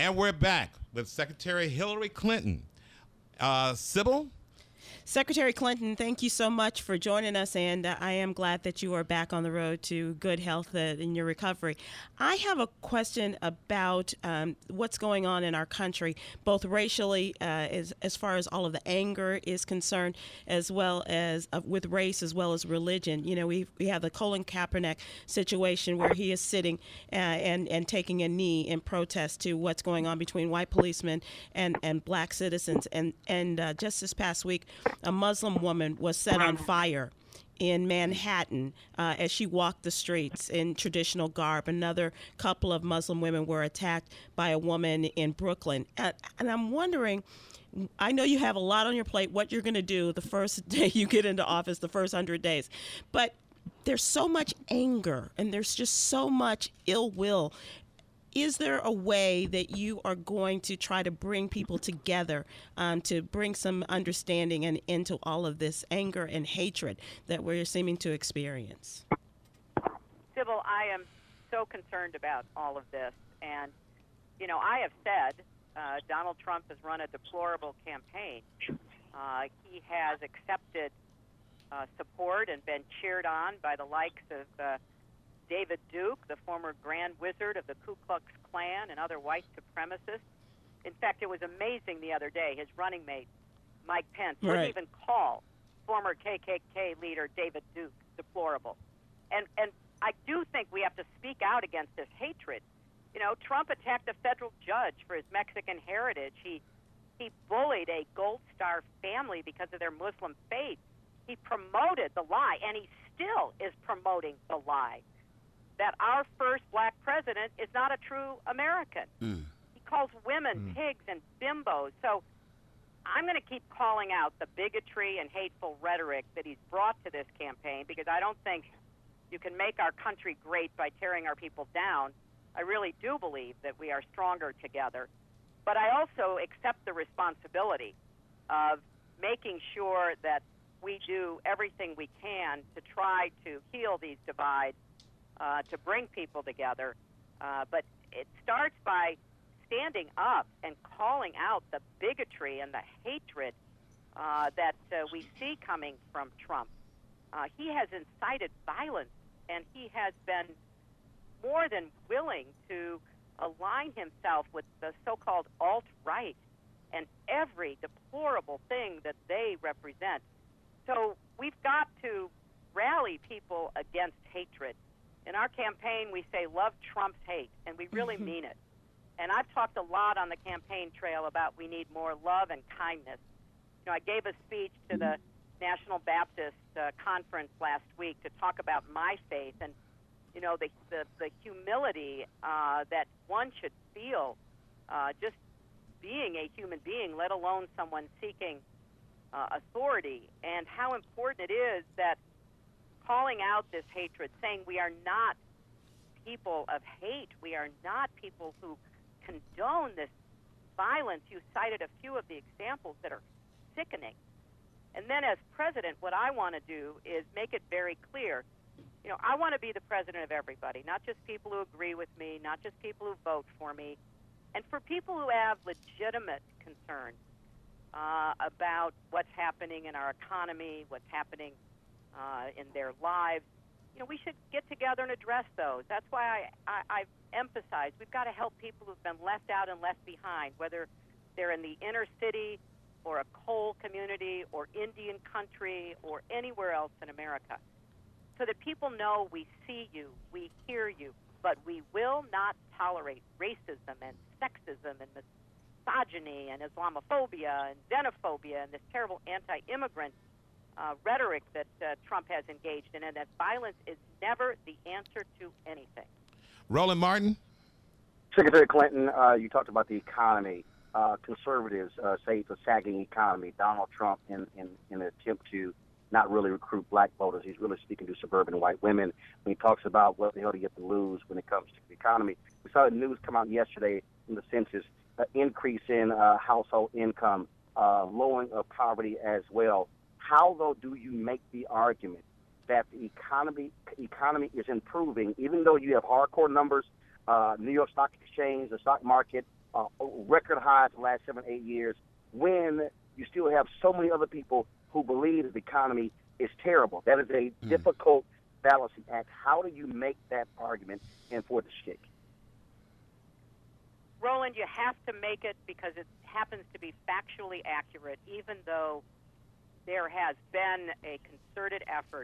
And we're back with Secretary Hillary Clinton. Sybil? Secretary Clinton, thank you so much for joining us, and I am glad that you are back on the road to good health in your recovery. I have a question about what's going on in our country, both racially, as far as all of the anger is concerned, as well as with race, as well as religion. You know, we have the Colin Kaepernick situation where he is sitting and taking a knee in protest to what's going on between white policemen and black citizens. And just this past week, a Muslim woman was set on fire in Manhattan as she walked the streets in traditional garb. Another couple of Muslim women were attacked by a woman in Brooklyn. And I'm wondering, I know you have a lot on your plate, what you're going to do the first day you get into office, the first 100 days. But there's so much anger and there's just so much ill will. Is there a way that you are going to try to bring people together to bring some understanding and into all of this anger and hatred that we're seeming to experience? Sybil, I am so concerned about all of this. And, you know, I have said Donald Trump has run a deplorable campaign. He has accepted support and been cheered on by the likes of David Duke, the former Grand Wizard of the Ku Klux Klan, and other white supremacists. In fact, it was amazing the other day. His running mate, Mike Pence, wouldn't even call former KKK leader David Duke deplorable. And I do think we have to speak out against this hatred. You know, Trump attacked a federal judge for his Mexican heritage. He bullied a Gold Star family because of their Muslim faith. He promoted the lie, and he still is promoting the lie that our first black president is not a true American. He calls women pigs and bimbos. So I'm going to keep calling out the bigotry and hateful rhetoric that he's brought to this campaign, because I don't think you can make our country great by tearing our people down. I really do believe that we are stronger together. But I also accept the responsibility of making sure that we do everything we can to try to heal these divides, to bring people together. But it starts by standing up and calling out the bigotry and the hatred that we see coming from Trump. He has incited violence, and he has been more than willing to align himself with the so-called alt-right and every deplorable thing that they represent. So we've got to rally people against hatred. In our campaign, we say, love trumps hate, and we really mean it. And I've talked a lot on the campaign trail about we need more love and kindness. You know, I gave a speech to the National Baptist Conference last week to talk about my faith and, you know, the humility that one should feel just being a human being, let alone someone seeking authority, and how important it is that calling out this hatred, saying we are not people of hate, we are not people who condone this violence. You cited a few of the examples that are sickening. And then as president, what I want to do is make it very clear, you know, I want to be the president of everybody, not just people who agree with me, not just people who vote for me, and for people who have legitimate concerns about what's happening in our economy, what's happening in their lives. You know, we should get together and address those. That's why I've emphasized we've got to help people who've been left out and left behind, whether they're in the inner city or a coal community or Indian country or anywhere else in America, so that people know we see you, we hear you, but we will not tolerate racism and sexism and misogyny and Islamophobia and xenophobia and this terrible anti-immigrant rhetoric that Trump has engaged in, and that violence is never the answer to anything. Roland Martin? Secretary Clinton, you talked about the economy. Conservatives say it's a sagging economy. Donald Trump, in an attempt to not really recruit black voters, he's really speaking to suburban white women when he talks about what the hell do you get to lose when it comes to the economy. We saw the news come out yesterday from the census, increase in household income, lowering of poverty as well. How, though, do you make the argument that the economy is improving, even though you have hardcore numbers, New York Stock Exchange, the stock market, record highs the last 7, 8 years, when you still have so many other people who believe that the economy is terrible. That is a difficult balancing act. How do you make that argument and for it to stick? Roland, you have to make it because it happens to be factually accurate, even though there has been a concerted effort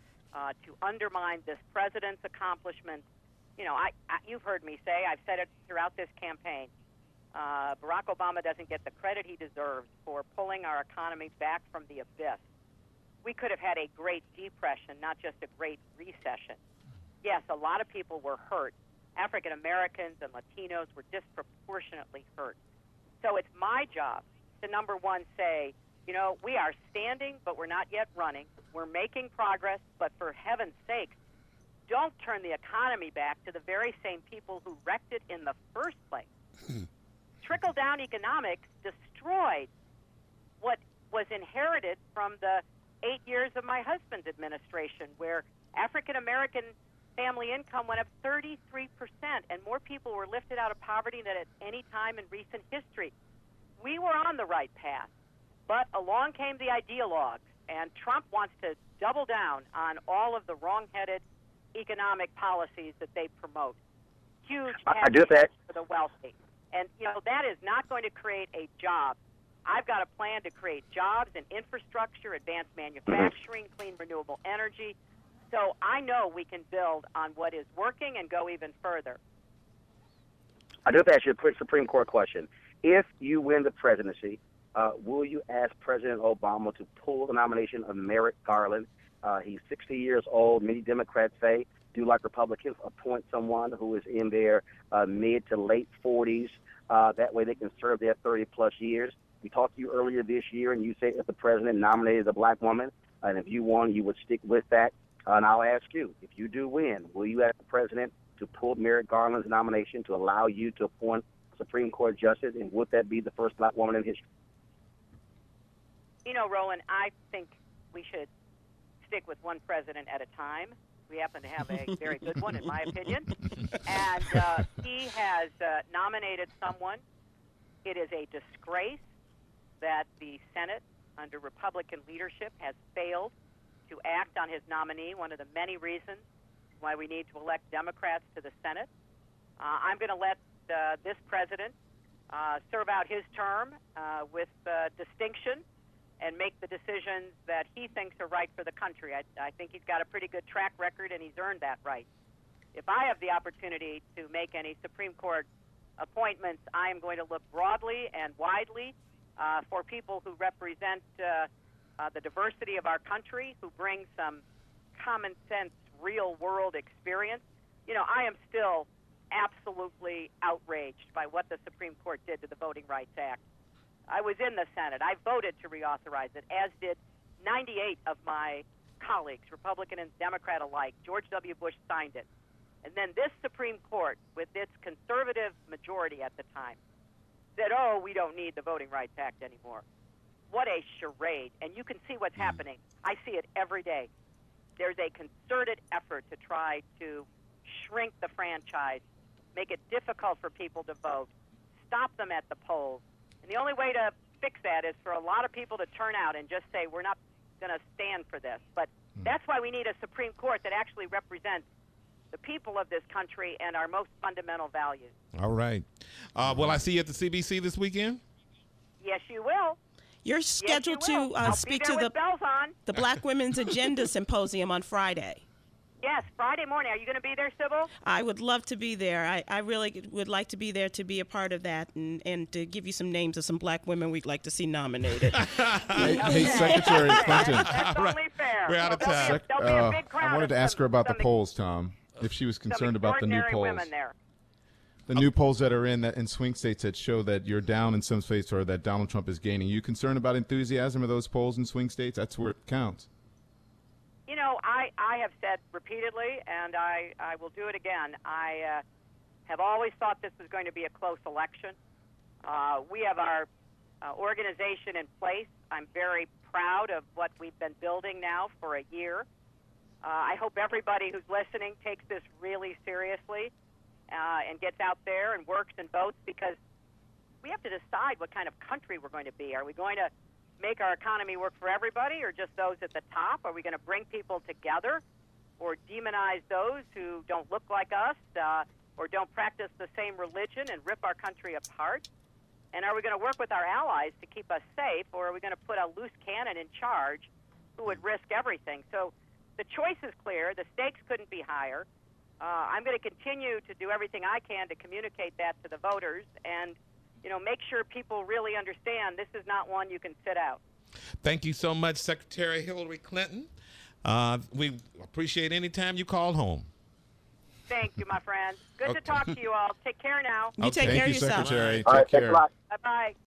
to undermine this president's accomplishments. You know, you've heard me say, I've said it throughout this campaign, Barack Obama doesn't get the credit he deserves for pulling our economy back from the abyss. We could have had a great depression, not just a great recession. Yes, a lot of people were hurt. African Americans and Latinos were disproportionately hurt. So it's my job to, number one, say, you know, we are standing, but we're not yet running. We're making progress, but for heaven's sake, don't turn the economy back to the very same people who wrecked it in the first place. Trickle-down economics destroyed what was inherited from the 8 years of my husband's administration, where African-American family income went up 33%, and more people were lifted out of poverty than at any time in recent history. We were on the right path, but along came the ideologues, and Trump wants to double down on all of the wrong-headed economic policies that they promote. Huge tax for the wealthy. And, you know, that is not going to create a job. I've got a plan to create jobs in infrastructure, advanced manufacturing, clean renewable energy. So I know we can build on what is working and go even further. I do have to ask you a quick Supreme Court question. If you win the presidency, will you ask President Obama to pull the nomination of Merrick Garland? He's 60 years old. Many Democrats say, do like Republicans, appoint someone who is in their mid to late 40s. That way they can serve their 30-plus years. We talked to you earlier this year, and you said if the president nominated a black woman, and if you won, you would stick with that. And I'll ask you, if you do win, will you ask the president to pull Merrick Garland's nomination to allow you to appoint a Supreme Court justice, and would that be the first black woman in history? You know, Roland, I think we should stick with one president at a time. We happen to have a very good one, in my opinion. And he has nominated someone. It is a disgrace that the Senate, under Republican leadership, has failed to act on his nominee, one of the many reasons why we need to elect Democrats to the Senate. I'm going to let this president serve out his term with distinction and make the decisions that he thinks are right for the country. I think he's got a pretty good track record, and he's earned that right. If I have the opportunity to make any Supreme Court appointments, I am going to look broadly and widely for people who represent the diversity of our country, who bring some common sense, real-world experience. You know, I am still absolutely outraged by what the Supreme Court did to the Voting Rights Act. I was in the Senate. I voted to reauthorize it, as did 98 of my colleagues, Republican and Democrat alike. George W. Bush signed it. And then this Supreme Court, with its conservative majority at the time, said, oh, we don't need the Voting Rights Act anymore. What a charade. And you can see what's happening. I see it every day. There's a concerted effort to try to shrink the franchise, make it difficult for people to vote, stop them at the polls. And the only way to fix that is for a lot of people to turn out and just say, we're not going to stand for this. But that's why we need a Supreme Court that actually represents the people of this country and our most fundamental values. All right. Will I see you at the CBC this weekend? Yes, you will. You're scheduled to speak to the Black Women's Agenda Symposium on Friday. Yes, Friday morning. Are you going to be there, Sybil? I would love to be there. I really would like to be there to be a part of that and to give you some names of some black women we'd like to see nominated. Hey, Secretary Clinton. That's only fair. We're out of time. There'll be a big crowd. I wanted to ask her about the polls, Tom, if she was concerned about the new polls. Women there. The new polls that are in swing states that show that you're down in some states or that Donald Trump is gaining. Are you concerned about enthusiasm of those polls in swing states? That's where it counts. You know, I have said repeatedly, and I will do it again, I have always thought this was going to be a close election. We have our organization in place. I'm very proud of what we've been building now for a year. I hope everybody who's listening takes this really seriously and gets out there and works and votes, because we have to decide what kind of country we're going to be. Are we going to make our economy work for everybody, or just those at the top? Are we going to bring people together, or demonize those who don't look like us, or don't practice the same religion and rip our country apart? And are we going to work with our allies to keep us safe, or are we going to put a loose cannon in charge who would risk everything? So the choice is clear. The stakes couldn't be higher. I'm going to continue to do everything I can to communicate that to the voters and, make sure people really understand this is not one you can sit out. Thank you so much, Secretary Hillary Clinton. We appreciate any time you call home. Thank you, my friend. Good to talk to you all. Take care now. You take Thank care you, of yourself. Secretary. All right, Take thanks care. a lot. Bye-bye.